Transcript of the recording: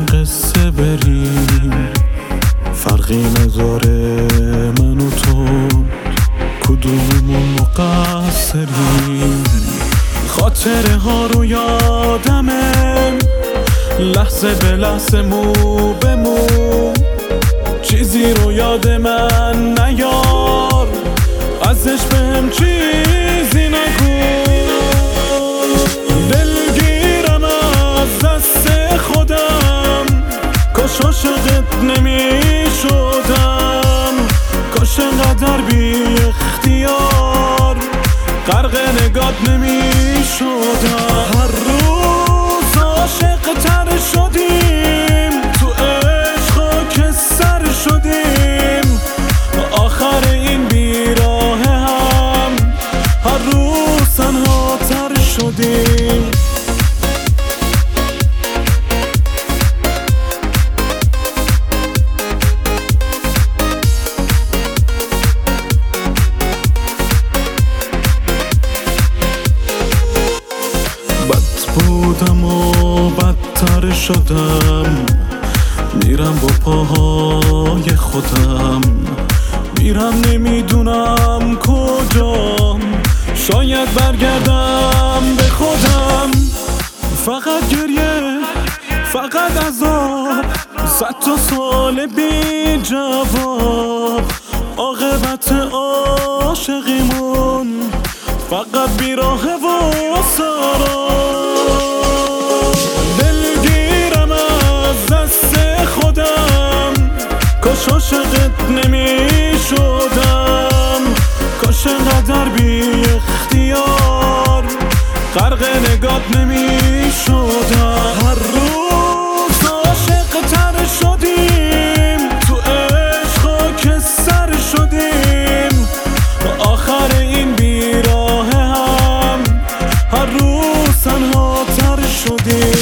قصه بریم، فرقی نداره من و تو کدوممون مقصریم. خاطره ها رو یادمه، لحظه به لحظه مو به مو، چیزی رو یاد من نیار، ازش بهم چیزی نگو. دلگیرم از دست خودم، کاش عاشقت نمی شدم، کاش انقدر بی اختیار غرق نگات نمی شدم. هر روز عاشق تر شدیم، تو عشق که سر شدیم، آخر این بیراه هم هر روز تنها تر شدیم. بودم و بدتر شدم، میرم با پاهای خودم، میرم نمیدونم کجام، شاید برگردم به خودم. فقط گریه، فقط عذاب، 100 تا سال بی جواب، عاقبت عاشقیمون فقط بیراهه و سراب. دلگیرم از دست خودم، کاش عاشقت نمی شدم، کاش انقدر بی اختیار غرق نگات نمی شدم. هر روز عاشق تر شدیم، تو عشق که سر شدیم، آخر این بیراه هم هر روز تنها تر شدیم.